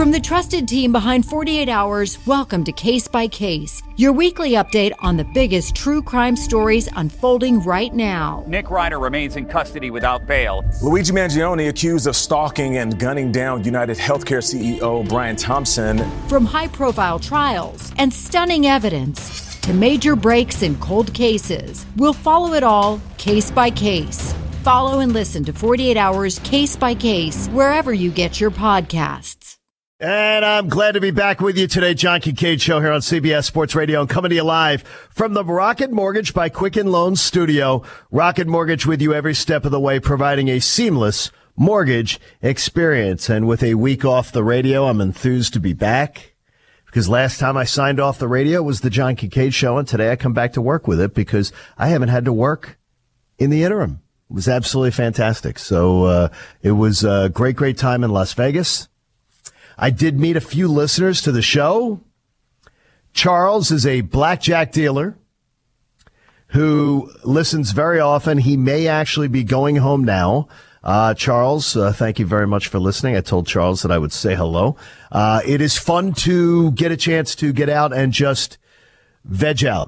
From the trusted team behind 48 Hours, welcome to Case by Case, your weekly update on the biggest true crime stories unfolding right now. Nick Reiner remains in custody without bail. Luigi Mangione accused of stalking and gunning down United Healthcare CEO Brian Thompson. From high-profile trials and stunning evidence to major breaks in cold cases, we'll follow it all case by case. Follow and listen to 48 Hours Case by Case wherever you get your podcasts. And I'm glad to be back with you today. John Kincaid Show here on CBS Sports Radio and coming to you live from the Rocket Mortgage by Quicken Loans studio. Rocket Mortgage with you every step of the way, providing a seamless mortgage experience. And with a week off the radio, I'm enthused to be back because last time I signed off the radio was the John Kincaid Show, and today I come back to work with it because I haven't had to work in the interim. It was absolutely fantastic. So it was a great time in Las Vegas. I did meet a few listeners to the show. Charles is a blackjack dealer who listens very often. He may actually be going home now. Charles, thank you very much for listening. I told Charles that I would say hello. It is fun to get a chance to get out and just veg out.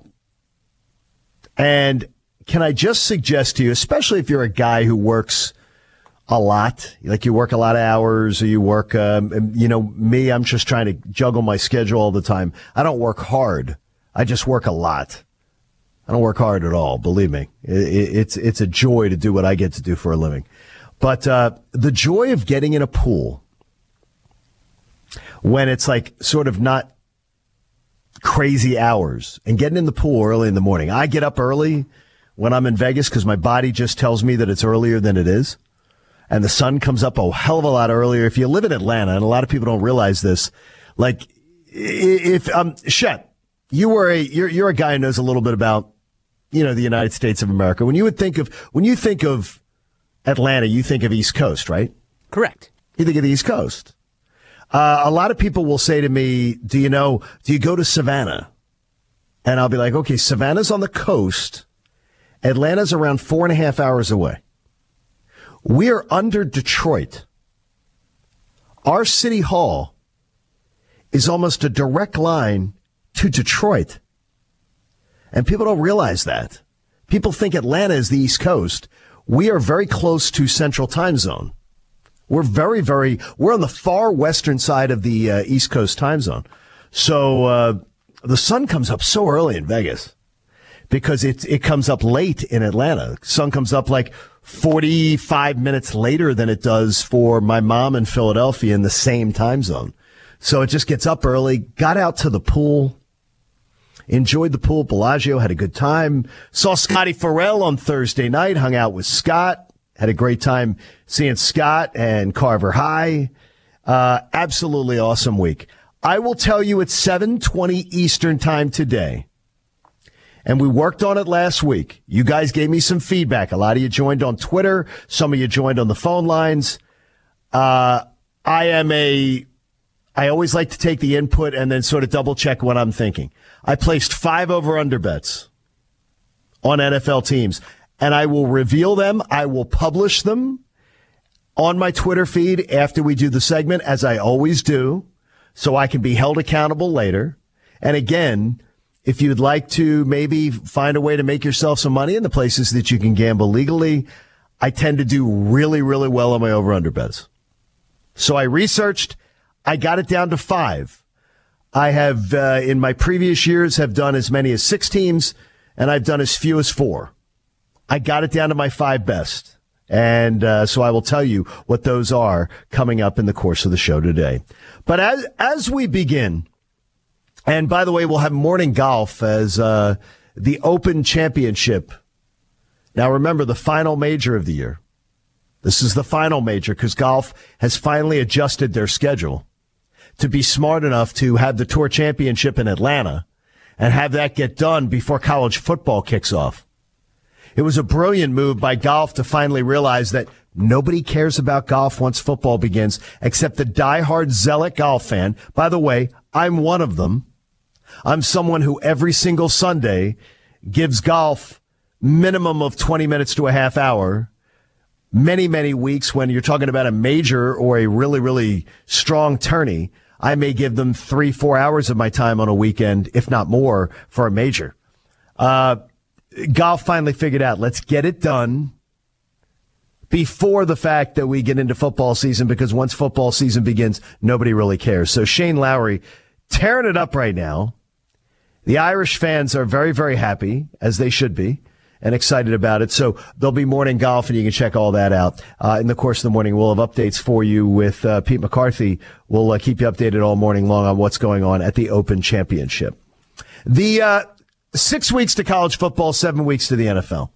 And can I just suggest to you, especially if you're a guy who works a lot, like you work a lot of hours, or you work, me, I'm just trying to juggle my schedule all the time. I don't work hard. I just work a lot. I don't work hard at all. Believe me. It's a joy to do what I get to do for a living. But, the joy of getting in a pool when it's like sort of not crazy hours and getting in the pool early in the morning. I get up early when I'm in Vegas because my body just tells me that it's earlier than it is. And the sun comes up a hell of a lot earlier. If you live in Atlanta, and a lot of people don't realize this, like if Shet, you're a guy who knows a little bit about, the United States of America. When you think of Atlanta, you think of East Coast, right? Correct. You think of the East Coast. A lot of people will say to me, do you go to Savannah? And I'll be like, okay, Savannah's on the coast. Atlanta's around 4.5 hours away. We are under Detroit. Our city hall is almost a direct line to Detroit. And people don't realize that. People think Atlanta is the East Coast. We are very close to Central Time Zone. We're we're on the far western side of the East Coast time zone. So the sun comes up so early in Vegas because it comes up late in Atlanta. Sun comes up like 45 minutes later than it does for my mom in Philadelphia in the same time zone. So it just gets up early, got out to the pool, enjoyed the pool. Bellagio, had a good time. Saw Scotty Farrell on Thursday night, hung out with Scott, had a great time seeing Scott and Carver High. Absolutely awesome week. I will tell you it's 7:20 Eastern time today. And we worked on it last week. You guys gave me some feedback. A lot of you joined on Twitter. Some of you joined on the phone lines. I always like to take the input and then sort of double check what I'm thinking. I placed 5 over-under bets on NFL teams, and I will reveal them. I will publish them on my Twitter feed after we do the segment, as I always do, so I can be held accountable later. And again, if you'd like to maybe find a way to make yourself some money in the places that you can gamble legally, I tend to do really, really well on my over-under bets. So I researched. I got it down to 5. I have, in my previous years, have done as many as 6 teams, and I've done as few as 4. I got it down to my 5 best. And so I will tell you what those are coming up in the course of the show today. But as we begin, and by the way, we'll have morning golf as the Open Championship. Now, remember, the final major of the year. This is the final major because golf has finally adjusted their schedule to be smart enough to have the Tour Championship in Atlanta and have that get done before college football kicks off. It was a brilliant move by golf to finally realize that nobody cares about golf once football begins except the diehard zealot golf fan. By the way, I'm one of them. I'm someone who every single Sunday gives golf minimum of 20 minutes to a half hour. Many, many weeks when you're talking about a major or a really, really strong tourney, I may give them 3-4 hours of my time on a weekend, if not more, for a major. Golf finally figured out, let's get it done before the fact that we get into football season, because once football season begins, nobody really cares. So Shane Lowry tearing it up right now. The Irish fans are very, very happy, as they should be, and excited about it. So there'll be morning golf, and you can check all that out. In the course of the morning, we'll have updates for you with Pete McCarthy. We'll keep you updated all morning long on what's going on at the Open Championship. The 6 weeks to college football, 7 weeks to the NFL.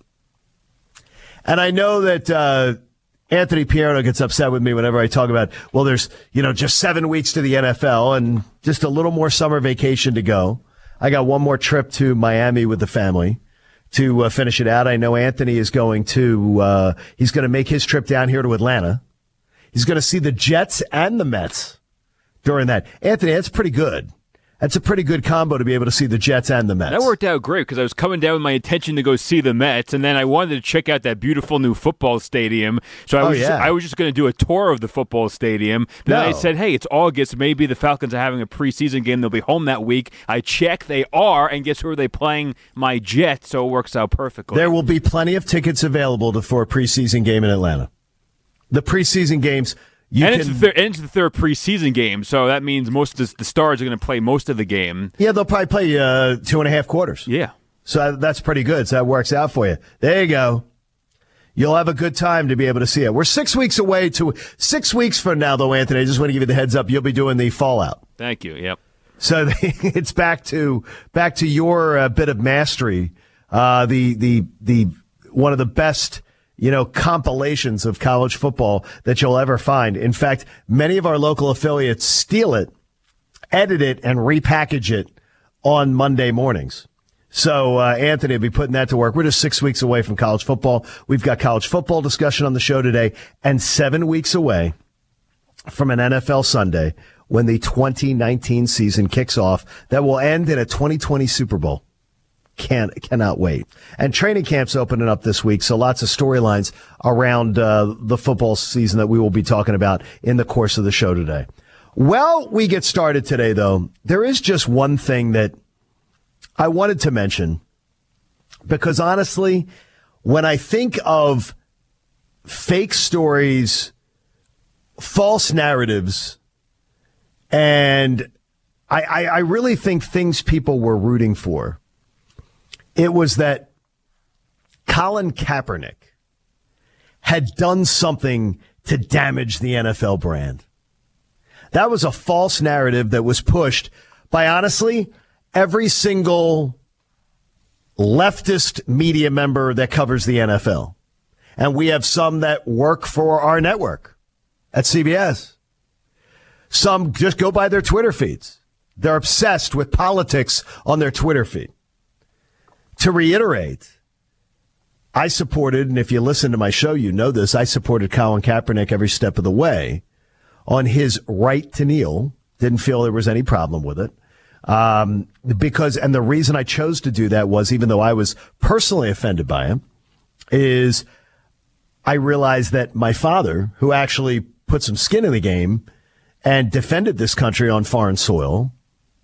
And I know that Anthony Pierno gets upset with me whenever I talk about, well, there's, just 7 weeks to the NFL and just a little more summer vacation to go. I got one more trip to Miami with the family to finish it out. I know Anthony is going to he's going to make his trip down here to Atlanta. He's going to see the Jets and the Mets during that. Anthony, that's pretty good. That's a pretty good combo to be able to see the Jets and the Mets. That worked out great because I was coming down with my intention to go see the Mets, and then I wanted to check out that beautiful new football stadium. So I was just going to do a tour of the football stadium. But then I said, hey, it's August. Maybe the Falcons are having a preseason game. They'll be home that week. I check. They are, and guess who are they playing? My Jets, so it works out perfectly. There will be plenty of tickets available for a preseason game in Atlanta. The preseason games... It's the third preseason game, so that means most of the stars are going to play most of the game. Yeah, they'll probably play 2.5 quarters. Yeah. So that's pretty good. So that works out for you. There you go. You'll have a good time to be able to see it. We're 6 weeks away 6 weeks from now, though, Anthony. I just want to give you the heads up. You'll be doing the Fallout. Thank you. Yep. So it's back to your bit of mastery. The one of the best compilations of college football that you'll ever find. In fact, many of our local affiliates steal it, edit it, and repackage it on Monday mornings. So Anthony will be putting that to work. We're just 6 weeks away from college football. We've got college football discussion on the show today, and 7 weeks away from an NFL Sunday when the 2019 season kicks off that will end in a 2020 Super Bowl. Cannot wait. And training camp's opening up this week, so lots of storylines around the football season that we will be talking about in the course of the show today. Well, we get started today, though. There is just one thing that I wanted to mention, because honestly, when I think of fake stories, false narratives, and I really think things people were rooting for, it was that Colin Kaepernick had done something to damage the NFL brand. That was a false narrative that was pushed by, honestly, every single leftist media member that covers the NFL. And we have some that work for our network at CBS. Some just go by their Twitter feeds. They're obsessed with politics on their Twitter feed. To reiterate, I supported, and if you listen to my show, you know this, I supported Colin Kaepernick every step of the way on his right to kneel. Didn't feel there was any problem with it. And the reason I chose to do that was, even though I was personally offended by him, is I realized that my father, who actually put some skin in the game and defended this country on foreign soil,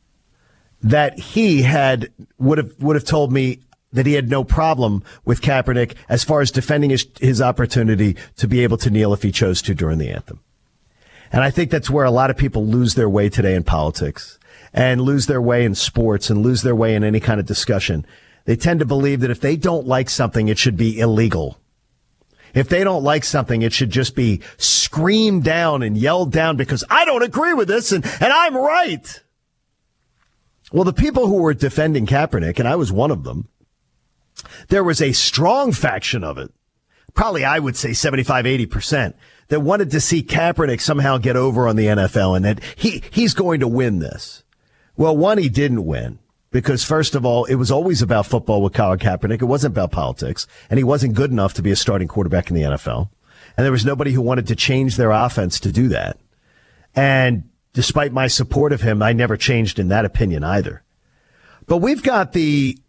that he would have told me that he had no problem with Kaepernick as far as defending his opportunity to be able to kneel if he chose to during the anthem. And I think that's where a lot of people lose their way today in politics and lose their way in sports and lose their way in any kind of discussion. They tend to believe that if they don't like something, it should be illegal. If they don't like something, it should just be screamed down and yelled down because I don't agree with this and I'm right. Well, the people who were defending Kaepernick, and I was one of them, there was a strong faction of it, probably I would say 75, 80%, that wanted to see Kaepernick somehow get over on the NFL and that he's going to win this. Well, one, he didn't win because, first of all, it was always about football with Colin Kaepernick. It wasn't about politics, and he wasn't good enough to be a starting quarterback in the NFL. And there was nobody who wanted to change their offense to do that. And despite my support of him, I never changed in that opinion either. But we've got the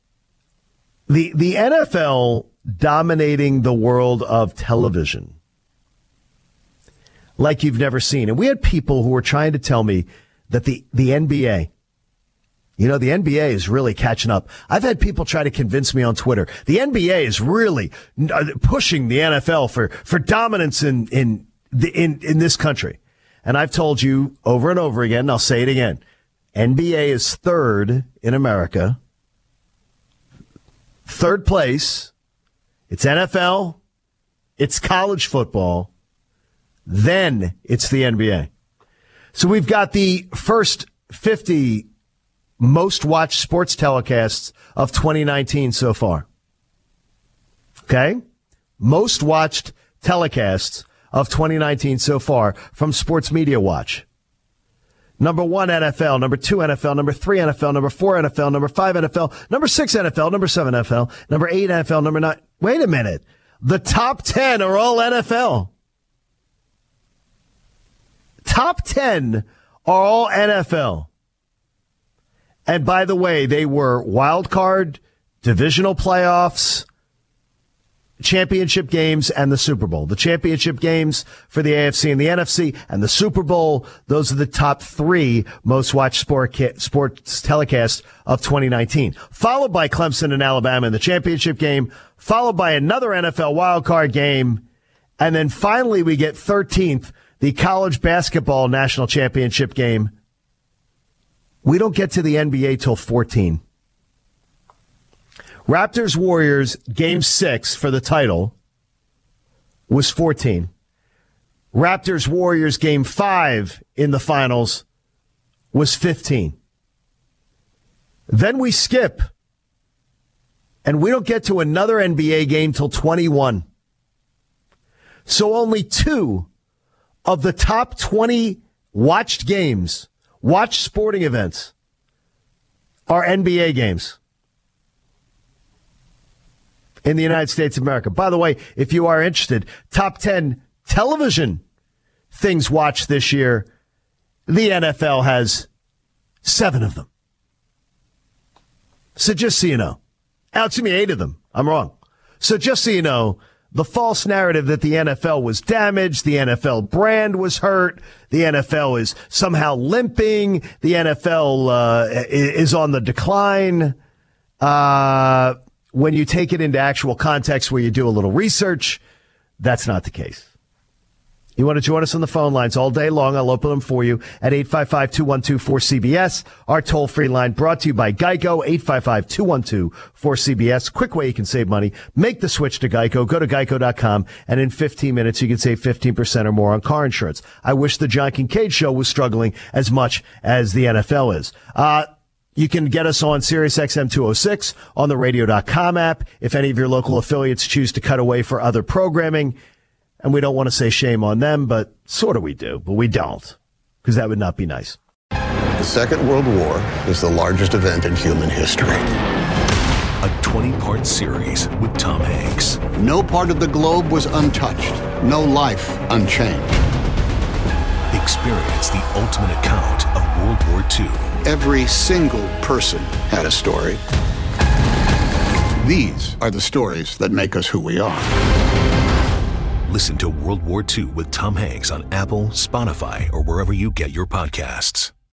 NFL dominating the world of television like you've never seen. And we had people who were trying to tell me that the NBA, the NBA is really catching up. I've had people try to convince me on Twitter. The NBA is really pushing the NFL for dominance in this country. And I've told you over and over again, and I'll say it again. NBA is third in America. Third place. It's NFL. It's college football. Then it's the NBA. So we've got the first 50 most watched sports telecasts of 2019 so far. Okay? Most watched telecasts of 2019 so far from Sports Media Watch. Number 1 NFL, number 2 NFL, number 3 NFL, number 4 NFL, number 5 NFL, number 6 NFL, number 7 NFL, number 8 NFL, number 9. Wait a minute. The top 10 are all NFL. Top 10 are all NFL. And by the way, they were wild card, divisional playoffs, championship games, and the Super Bowl. The championship games for the AFC and the NFC, and the Super Bowl, those are the top 3 most watched sports telecasts of 2019. Followed by Clemson and Alabama in the championship game, followed by another NFL wildcard game, and then finally we get 13th, the college basketball national championship game. We don't get to the NBA till 14. Raptors-Warriors Game 6 for the title was 14. Raptors-Warriors Game 5 in the finals was 15. Then we skip, and we don't get to another NBA game till 21. So only 2 of the top 20 watched games, watched sporting events, are NBA games in the United States of America. By the way, if you are interested, top 10 television things watched this year, the NFL has 7 of them. So just so you know. Excuse me, 8 of them. I'm wrong. So just so you know, the false narrative that the NFL was damaged, the NFL brand was hurt, the NFL is somehow limping, the NFL is on the decline. When you take it into actual context where you do a little research, that's not the case. You want to join us on the phone lines all day long? I'll open them for you at 855-212-4CBS. Our toll-free line brought to you by Geico, 855-212-4CBS. Quick way you can save money. Make the switch to Geico. Go to geico.com, and in 15 minutes, you can save 15% or more on car insurance. I wish the John Kincaid Show was struggling as much as the NFL is. You can get us on Sirius XM 206 on the radio.com app if any of your local affiliates choose to cut away for other programming. And we don't want to say shame on them, but sort of we do, but we don't, because that would not be nice. The Second World War is the largest event in human history. A 20-part series with Tom Hanks. No part of the globe was untouched, no life unchanged. Experience the ultimate account of World War II. Every single person had a story. These are the stories that make us who we are. Listen to World War II with Tom Hanks on Apple, Spotify, or wherever you get your podcasts.